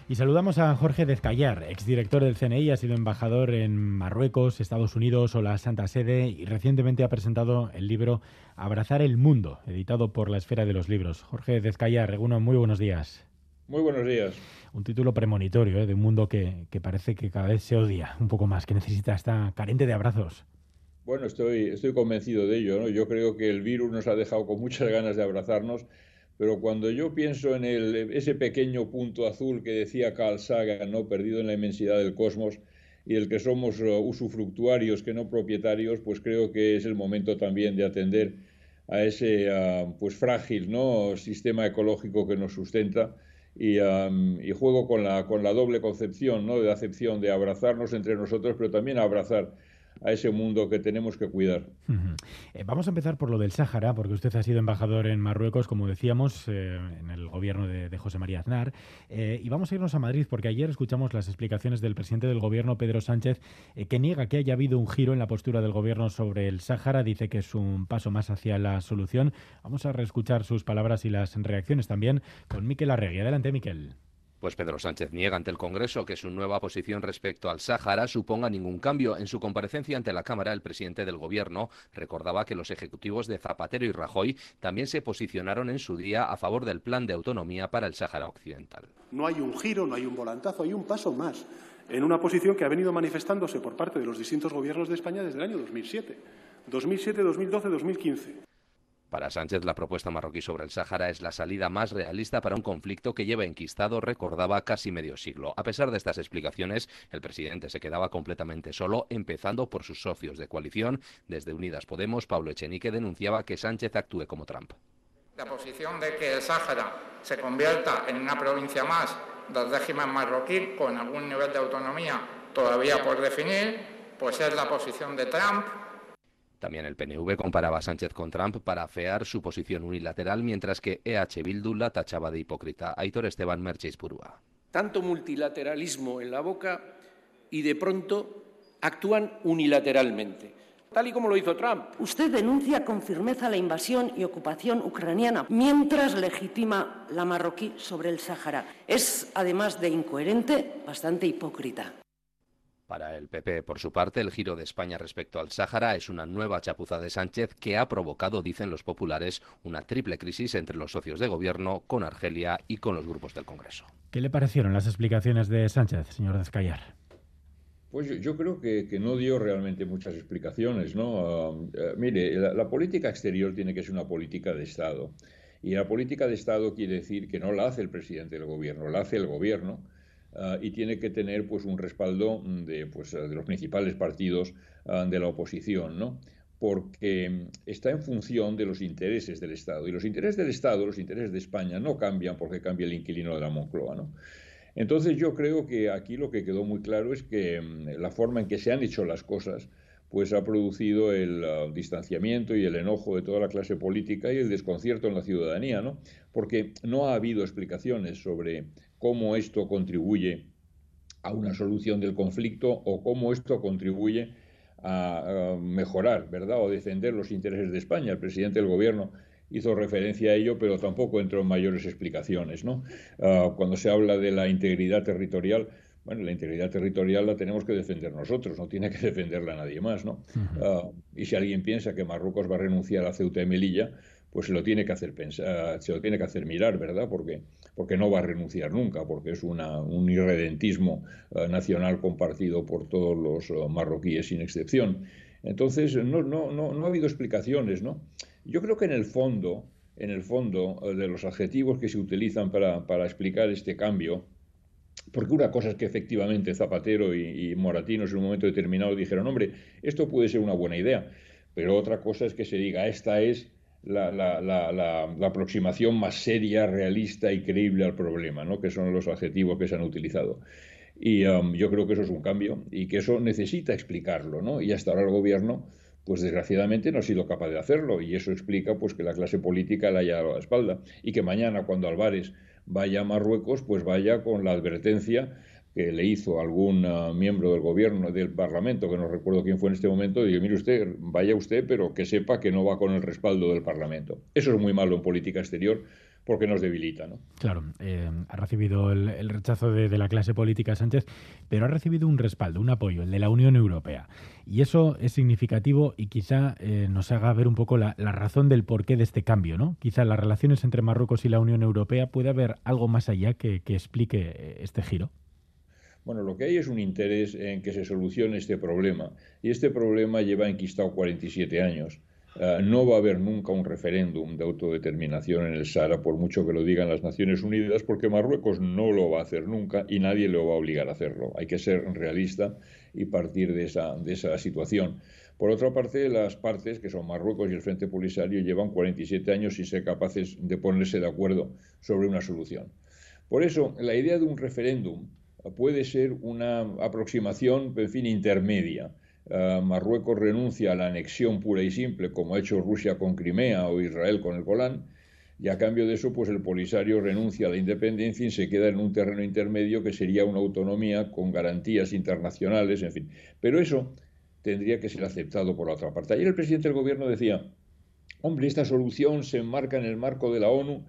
Y saludamos a Jorge Dezcayar, exdirector del CNI, ha sido embajador en Marruecos, Estados Unidos o la Santa Sede y recientemente ha presentado el libro Abrazar el Mundo, editado por la Esfera de los Libros. Jorge Dezcayar, Egunon, muy buenos días. Muy buenos días. Un título premonitorio, de un mundo que parece que cada vez se odia un poco más, que necesita, está carente de abrazos. Bueno, estoy convencido de ello, ¿no? Yo creo que el virus nos ha dejado con muchas ganas de abrazarnos, pero cuando yo pienso en ese pequeño punto azul que decía Carl Sagan, ¿no? Perdido en la inmensidad del cosmos, y el que somos usufructuarios que no propietarios, pues creo que es el momento también de atender a ese pues frágil, ¿no? Sistema ecológico que nos sustenta. Y juego con la doble concepción, ¿no? De la acepción de abrazarnos entre nosotros, pero también abrazar a ese mundo que tenemos que cuidar. Vamos a empezar por lo del Sáhara, porque usted ha sido embajador en Marruecos, como decíamos, en el gobierno de José María Aznar. Y vamos a irnos a Madrid, porque ayer escuchamos las explicaciones del presidente del gobierno, Pedro Sánchez, que niega que haya habido un giro en la postura del gobierno sobre el Sáhara. Dice que es un paso más hacia la solución. Vamos a reescuchar sus palabras y las reacciones también con Miquel Arregui. Adelante, Miquel. Pues Pedro Sánchez niega ante el Congreso que su nueva posición respecto al Sáhara suponga ningún cambio. En su comparecencia ante la Cámara, el presidente del Gobierno recordaba que los ejecutivos de Zapatero y Rajoy también se posicionaron en su día a favor del plan de autonomía para el Sáhara Occidental. No hay un giro, no hay un volantazo, hay un paso más en una posición que ha venido manifestándose por parte de los distintos gobiernos de España desde el año 2007, 2012, 2015. Para Sánchez, la propuesta marroquí sobre el Sáhara es la salida más realista para un conflicto que lleva enquistado, recordaba, casi medio siglo. A pesar de estas explicaciones, el presidente se quedaba completamente solo, empezando por sus socios de coalición. Desde Unidas Podemos, Pablo Echenique denunciaba que Sánchez actúe como Trump. La posición de que el Sáhara se convierta en una provincia más del régimen marroquí, con algún nivel de autonomía todavía por definir, pues es la posición de Trump. También el PNV comparaba a Sánchez con Trump para afear su posición unilateral, mientras que EH Bildu la tachaba de hipócrita. Aitor Esteban, Merche Purúa. Tanto multilateralismo en la boca y de pronto actúan unilateralmente, tal y como lo hizo Trump. Usted denuncia con firmeza la invasión y ocupación ucraniana, mientras legitima la marroquí sobre el Sáhara. Es, además de incoherente, bastante hipócrita. Para el PP, por su parte, el giro de España respecto al Sáhara es una nueva chapuza de Sánchez que ha provocado, dicen los populares, una triple crisis entre los socios de gobierno, con Argelia y con los grupos del Congreso. ¿Qué le parecieron las explicaciones de Sánchez, señor Dezcayar? Pues yo creo que no dio realmente muchas explicaciones, ¿no? Mire, la política exterior tiene que ser una política de Estado. Y la política de Estado quiere decir que no la hace el presidente del gobierno, la hace el gobierno. Y tiene que tener pues un respaldo de los principales partidos de la oposición, ¿no? Porque está en función de los intereses del Estado. Y los intereses del Estado, los intereses de España, no cambian porque cambia el inquilino de la Moncloa, ¿no? Entonces yo creo que aquí lo que quedó muy claro es que la forma en que se han hecho las cosas pues ha producido el distanciamiento y el enojo de toda la clase política y el desconcierto en la ciudadanía, ¿no? Porque no ha habido explicaciones sobre cómo esto contribuye a una solución del conflicto o cómo esto contribuye a mejorar, ¿verdad?, o defender los intereses de España. El presidente del gobierno hizo referencia a ello, pero tampoco entró en mayores explicaciones, ¿no? Cuando se habla de la integridad territorial, bueno, la integridad territorial la tenemos que defender nosotros, no tiene que defenderla nadie más, ¿no? Y si alguien piensa que Marruecos va a renunciar a Ceuta y Melilla, pues se lo tiene que hacer pensar, se lo tiene que hacer mirar, ¿verdad? Porque no va a renunciar nunca, porque es un irredentismo nacional compartido por todos los marroquíes sin excepción. Entonces, no ha habido explicaciones, ¿no? Yo creo que en el fondo de los adjetivos que se utilizan para explicar este cambio, porque una cosa es que efectivamente Zapatero y Moratinos en un momento determinado dijeron, hombre, esto puede ser una buena idea, pero otra cosa es que se diga, esta es la aproximación más seria, realista y creíble al problema, ¿no? Que son los adjetivos que se han utilizado. Y yo creo que eso es un cambio y que eso necesita explicarlo, ¿no? Y hasta ahora el gobierno, pues desgraciadamente no ha sido capaz de hacerlo y eso explica pues que la clase política le haya dado la espalda y que mañana cuando Álvarez vaya a Marruecos, pues vaya con la advertencia que le hizo algún miembro del gobierno, del Parlamento, que no recuerdo quién fue en este momento, y digo, mire usted, vaya usted, pero que sepa que no va con el respaldo del Parlamento. Eso es muy malo en política exterior, porque nos debilita, ¿no? Claro, ha recibido el rechazo de la clase política Sánchez, pero ha recibido un respaldo, un apoyo, el de la Unión Europea. Y eso es significativo y quizá nos haga ver un poco la razón del porqué de este cambio, ¿no? Quizá las relaciones entre Marruecos y la Unión Europea puede haber algo más allá que explique este giro. Bueno, lo que hay es un interés en que se solucione este problema. Y este problema lleva enquistado 47 años. No va a haber nunca un referéndum de autodeterminación en el Sáhara, por mucho que lo digan las Naciones Unidas, porque Marruecos no lo va a hacer nunca y nadie lo va a obligar a hacerlo. Hay que ser realista y partir de esa situación. Por otra parte, las partes, que son Marruecos y el Frente Polisario, llevan 47 años sin ser capaces de ponerse de acuerdo sobre una solución. Por eso, la idea de un referéndum puede ser una aproximación, en fin, intermedia. Marruecos renuncia a la anexión pura y simple, como ha hecho Rusia con Crimea o Israel con el Golán, y a cambio de eso, pues el Polisario renuncia a la independencia y se queda en un terreno intermedio que sería una autonomía con garantías internacionales, en fin. Pero eso tendría que ser aceptado por la otra parte. Ayer el presidente del gobierno decía, hombre, esta solución se enmarca en el marco de la ONU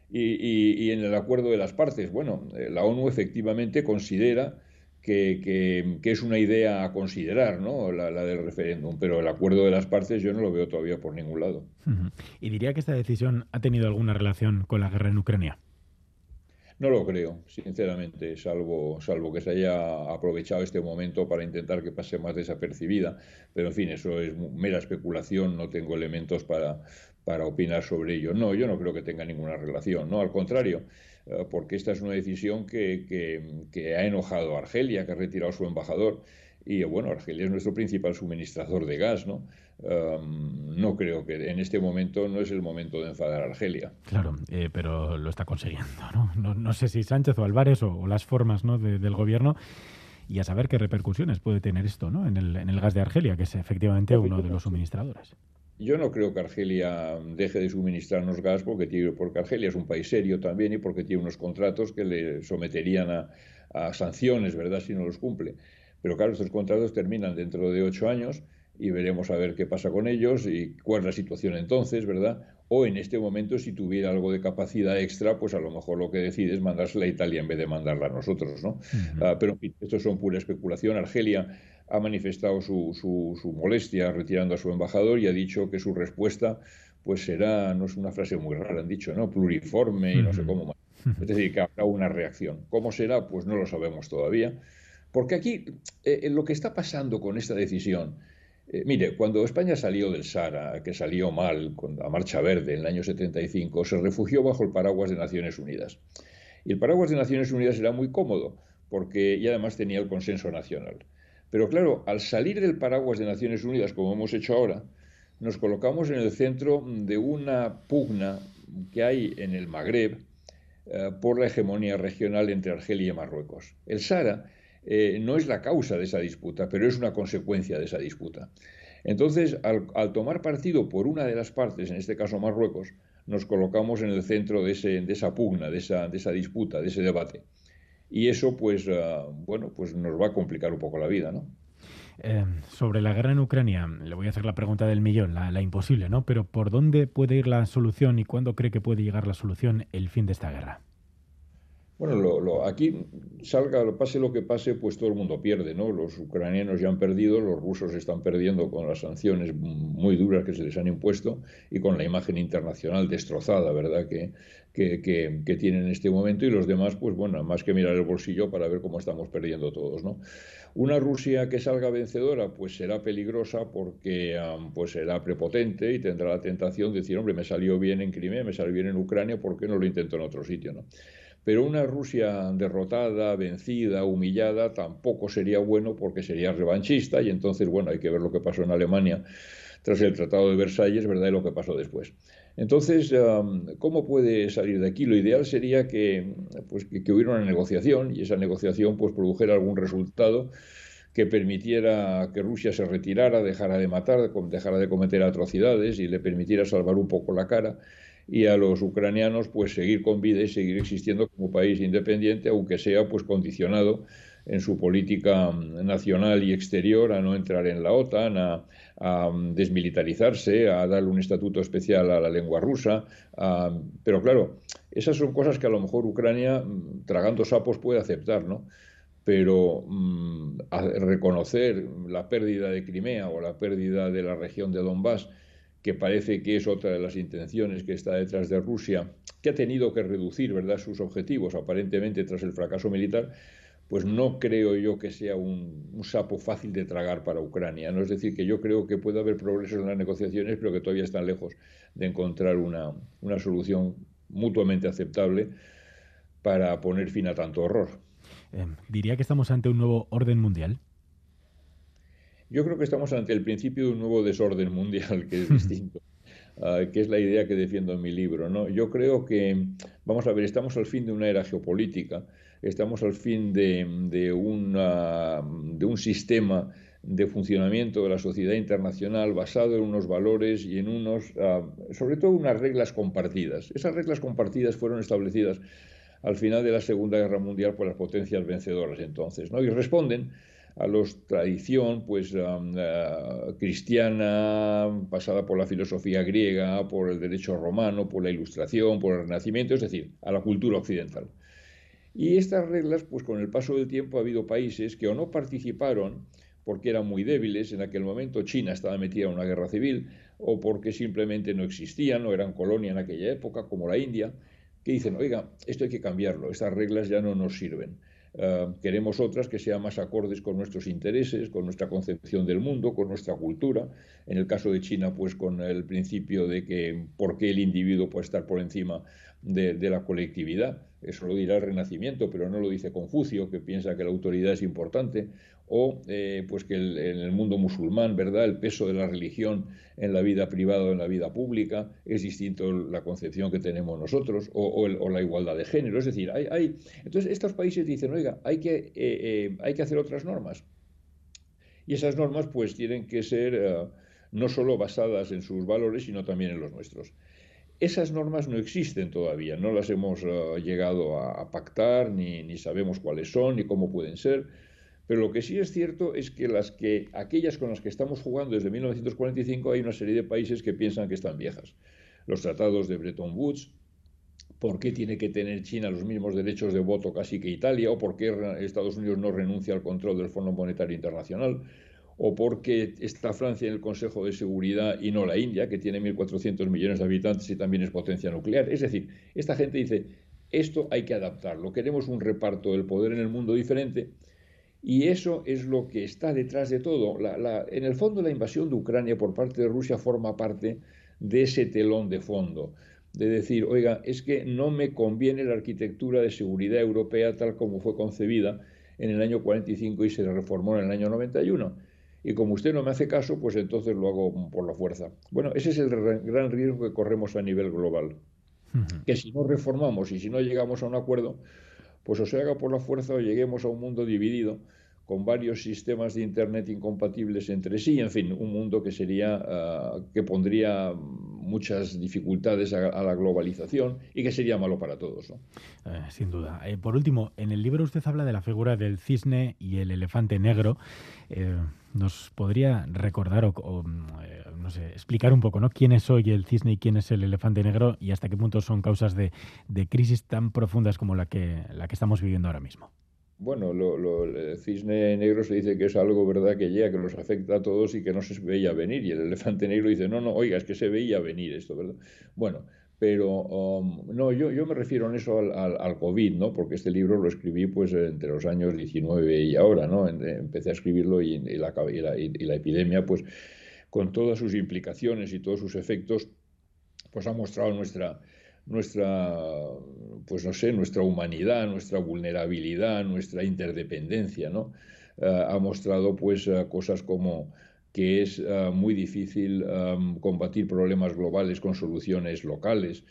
y en el acuerdo de las partes. Bueno, la ONU efectivamente considera que es una idea a considerar, ¿no? La del referéndum, pero el acuerdo de las partes yo no lo veo todavía por ningún lado. ¿Y diría que esta decisión ha tenido alguna relación con la guerra en Ucrania? No lo creo, sinceramente, salvo que se haya aprovechado este momento para intentar que pase más desapercibida. Pero, en fin, eso es mera especulación, no tengo elementos para opinar sobre ello. No, yo no creo que tenga ninguna relación, no, al contrario, porque esta es una decisión que ha enojado a Argelia, que ha retirado su embajador. Y bueno, Argelia es nuestro principal suministrador de gas, ¿no? No creo que en este momento no es el momento de enfadar a Argelia. Claro, pero lo está consiguiendo, ¿no? No sé si Sánchez o Álvarez o las formas, ¿no?, del gobierno, y a saber qué repercusiones puede tener esto, ¿no?, en el gas de Argelia, que es efectivamente uno de los suministradores. Yo no creo que Argelia deje de suministrarnos gas porque Argelia es un país serio también y porque tiene unos contratos que le someterían a sanciones, ¿verdad?, si no los cumple. Pero claro, estos contratos terminan dentro de 8 años y veremos a ver qué pasa con ellos y cuál es la situación entonces, ¿verdad? O en este momento, si tuviera algo de capacidad extra, pues a lo mejor lo que decide es mandársela a Italia en vez de mandarla a nosotros, ¿no? Pero en fin, esto son pura especulación. Argelia ha manifestado su molestia retirando a su embajador y ha dicho que su respuesta pues será, no es una frase muy rara, han dicho, ¿no?, pluriforme y no sé cómo más. Es decir, que habrá una reacción. ¿Cómo será? Pues no lo sabemos todavía. Porque aquí lo que está pasando con esta decisión, mire, cuando España salió del Sáhara, que salió mal, a Marcha Verde en el año 75, se refugió bajo el paraguas de Naciones Unidas. Y el paraguas de Naciones Unidas era muy cómodo, y además tenía el consenso nacional. Pero claro, al salir del paraguas de Naciones Unidas, como hemos hecho ahora, nos colocamos en el centro de una pugna que hay en el Magreb por la hegemonía regional entre Argelia y Marruecos. El Sáhara no es la causa de esa disputa, pero es una consecuencia de esa disputa. Entonces, al tomar partido por una de las partes, en este caso Marruecos, nos colocamos en el centro de esa pugna, de esa disputa, de ese debate. Y eso, pues, pues nos va a complicar un poco la vida, ¿no? Sobre la guerra en Ucrania, le voy a hacer la pregunta del millón, la imposible, ¿no? Pero ¿por dónde puede ir la solución y cuándo cree que puede llegar la solución, el fin de esta guerra? Bueno, aquí pase lo que pase, pues todo el mundo pierde, ¿no? Los ucranianos ya han perdido, los rusos están perdiendo con las sanciones muy duras que se les han impuesto y con la imagen internacional destrozada, ¿verdad?, que tienen en este momento, y los demás, pues bueno, más que mirar el bolsillo para ver cómo estamos perdiendo todos, ¿no? Una Rusia que salga vencedora, pues será peligrosa porque pues será prepotente y tendrá la tentación de decir, hombre, me salió bien en Crimea, me salió bien en Ucrania, ¿por qué no lo intento en otro sitio, ¿no? Pero una Rusia derrotada, vencida, humillada, tampoco sería bueno porque sería revanchista y entonces, bueno, hay que ver lo que pasó en Alemania tras el Tratado de Versalles, ¿verdad?, y lo que pasó después. Entonces, ¿cómo puede salir de aquí? Lo ideal sería que hubiera una negociación y esa negociación pues produjera algún resultado que permitiera que Rusia se retirara, dejara de matar, dejara de cometer atrocidades y le permitiera salvar un poco la cara. y a los ucranianos pues seguir con vida y seguir existiendo como país independiente, aunque sea pues condicionado en su política nacional y exterior a no entrar en la OTAN, a desmilitarizarse, a darle un estatuto especial a la lengua rusa. Pero claro, esas son cosas que a lo mejor Ucrania, tragando sapos, puede aceptar, ¿no? Pero reconocer la pérdida de Crimea o la pérdida de la región de Donbass, que parece que es otra de las intenciones que está detrás de Rusia, que ha tenido que reducir, ¿verdad?, sus objetivos aparentemente tras el fracaso militar, pues no creo yo que sea un sapo fácil de tragar para Ucrania, ¿no? Es decir, que yo creo que puede haber progresos en las negociaciones, pero que todavía están lejos de encontrar una solución mutuamente aceptable para poner fin a tanto horror. ¿Diría que estamos ante un nuevo orden mundial? Yo creo que estamos ante el principio de un nuevo desorden mundial, que es distinto, que es la idea que defiendo en mi libro, ¿no? Yo creo que, vamos a ver, estamos al fin de una era geopolítica, estamos al fin de un sistema de funcionamiento de la sociedad internacional basado en unos valores y en sobre todo unas reglas compartidas. Esas reglas compartidas fueron establecidas al final de la Segunda Guerra Mundial por las potencias vencedoras entonces, ¿no? Y responden a la tradición pues, cristiana, pasada por la filosofía griega, por el derecho romano, por la Ilustración, por el Renacimiento, es decir, a la cultura occidental. Y estas reglas, pues con el paso del tiempo ha habido países que o no participaron porque eran muy débiles, en aquel momento China estaba metida en una guerra civil, o porque simplemente no existían, o eran colonia en aquella época, como la India, que dicen, oiga, esto hay que cambiarlo, estas reglas ya no nos sirven. Queremos otras que sean más acordes con nuestros intereses, con nuestra concepción del mundo, con nuestra cultura. En el caso de China, pues con el principio de que por qué el individuo puede estar por encima de la colectividad. Eso lo dirá el Renacimiento, pero no lo dice Confucio, que piensa que la autoridad es importante. O pues que en el mundo musulmán, ¿verdad?, el peso de la religión en la vida privada o en la vida pública es distinto a la concepción que tenemos nosotros, o la igualdad de género. Es decir, entonces estos países dicen, oiga, hay que hacer otras normas. Y esas normas pues tienen que ser no solo basadas en sus valores, sino también en los nuestros. Esas normas no existen todavía, no las hemos llegado a pactar, ni sabemos cuáles son, ni cómo pueden ser. Pero lo que sí es cierto es que aquellas con las que estamos jugando desde 1945 hay una serie de países que piensan que están viejas. Los tratados de Bretton Woods, ¿por qué tiene que tener China los mismos derechos de voto casi que Italia? ¿O por qué Estados Unidos no renuncia al control del Fondo Monetario Internacional? ¿O por qué está Francia en el Consejo de Seguridad y no la India, que tiene 1.400 millones de habitantes y también es potencia nuclear? Es decir, esta gente dice, esto hay que adaptarlo, queremos un reparto del poder en el mundo diferente. Y eso es lo que está detrás de todo. En el fondo, la invasión de Ucrania por parte de Rusia forma parte de ese telón de fondo. De decir, oiga, es que no me conviene la arquitectura de seguridad europea tal como fue concebida en el año 45 y se reformó en el año 91. Y como usted no me hace caso, pues entonces lo hago por la fuerza. Bueno, ese es el gran riesgo que corremos a nivel global. Que si no reformamos y si no llegamos a un acuerdo, pues o se haga por la fuerza o lleguemos a un mundo dividido con varios sistemas de Internet incompatibles entre sí, en fin, un mundo que que pondría muchas dificultades a la globalización y que sería malo para todos, ¿no? Sin duda. Por último, en el libro usted habla de la figura del cisne y el elefante negro. ¿Nos podría recordar no sé, explicar un poco, ¿no?, quién es hoy el cisne y quién es el elefante negro y hasta qué punto son causas de crisis tan profundas como la que estamos viviendo ahora mismo? Bueno, el cisne negro se dice que es algo, ¿verdad?, que llega, que nos afecta a todos y que no se veía venir. Y el elefante negro dice, no, oiga, es que se veía venir esto, ¿verdad? Bueno, pero no, yo me refiero en eso al COVID, ¿no? Porque este libro lo escribí pues entre los años 19 y ahora, ¿no? Empecé a escribirlo y la epidemia, pues con todas sus implicaciones y todos sus efectos, pues ha mostrado nuestra, pues no sé, nuestra humanidad, nuestra vulnerabilidad, nuestra interdependencia, ¿no? Ha mostrado pues cosas como que es muy difícil combatir problemas globales con soluciones locales,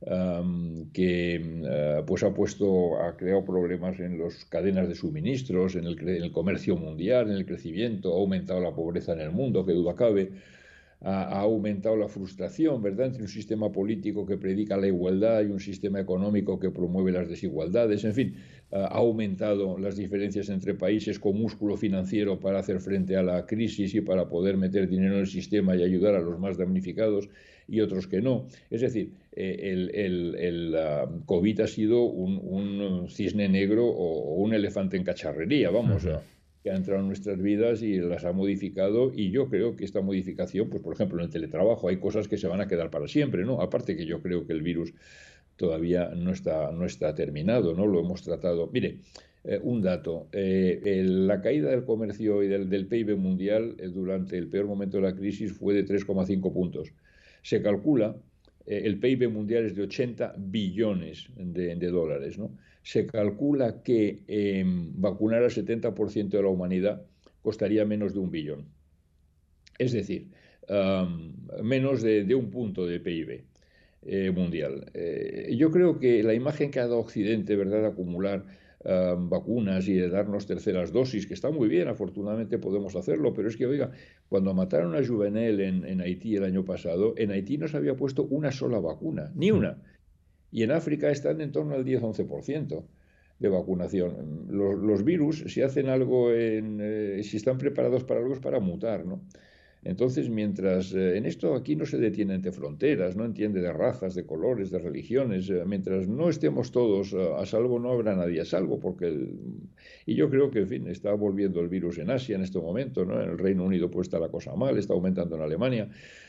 que pues ha creado problemas en las cadenas de suministros, en el comercio mundial, en el crecimiento, ha aumentado la pobreza en el mundo, que duda cabe. ha aumentado la frustración, ¿verdad?, entre un sistema político que predica la igualdad y un sistema económico que promueve las desigualdades. En fin, ha aumentado las diferencias entre países con músculo financiero para hacer frente a la crisis y para poder meter dinero en el sistema y ayudar a los más damnificados y otros que no. Es decir, el COVID ha sido un cisne negro o un elefante en cacharrería, vamos, que ha entrado en nuestras vidas y las ha modificado, y yo creo que esta modificación, pues por ejemplo en el teletrabajo hay cosas que se van a quedar para siempre, ¿no? Aparte que yo creo que el virus todavía no está terminado, ¿no? Lo hemos tratado. Mire, un dato, la caída del comercio y del PIB mundial durante el peor momento de la crisis fue de 3,5 puntos. Se calcula, el PIB mundial es de 80 billones de dólares, ¿no? Se calcula que vacunar al 70% de la humanidad costaría menos de 1 billón. Es decir, menos de un punto de PIB mundial. Yo creo que la imagen que ha dado Occidente, ¿verdad?, de acumular vacunas y de darnos terceras dosis, que está muy bien, afortunadamente podemos hacerlo, pero es que, oiga, cuando mataron a Juvenel en Haití el año pasado, en Haití no se había puesto una sola vacuna, ni una. Y en África están en torno al 10-11% de vacunación. Los virus, si hacen algo, si están preparados para algo, es para mutar, ¿no? Entonces, mientras en esto aquí no se detiene ante fronteras, no entiende de razas, de colores, de religiones, mientras no estemos todos a salvo, no habrá nadie a salvo, y yo creo que, en fin, está volviendo el virus en Asia en este momento, ¿no? En el Reino Unido pues está la cosa mal, está aumentando en Alemania.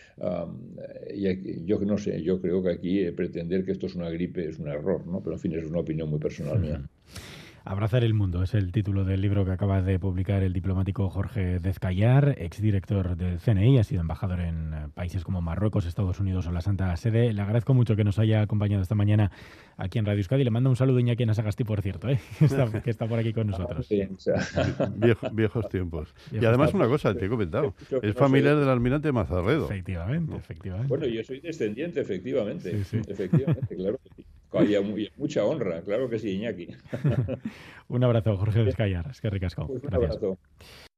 Yo no sé, yo creo que aquí pretender que esto es una gripe es un error, ¿no? Pero en fin, es una opinión muy personal mía. Abrazar el mundo es el título del libro que acaba de publicar el diplomático Jorge Dezcayar, exdirector del CNI, ha sido embajador en países como Marruecos, Estados Unidos o la Santa Sede. Le agradezco mucho que nos haya acompañado esta mañana aquí en Radio Euskadi. Le mando un saludo a Iñaki Nasagasti, por cierto, que está por aquí con nosotros. Viejos tiempos. Y además una cosa, te he comentado, es familiar del almirante Mazarredo. Efectivamente. Bueno, yo soy descendiente, efectivamente. Sí. Efectivamente, claro que sí. Y mucha honra, claro que sí, Iñaki. Un abrazo, Jorge Dezcayar. Es que ricasco. Pues un abrazo.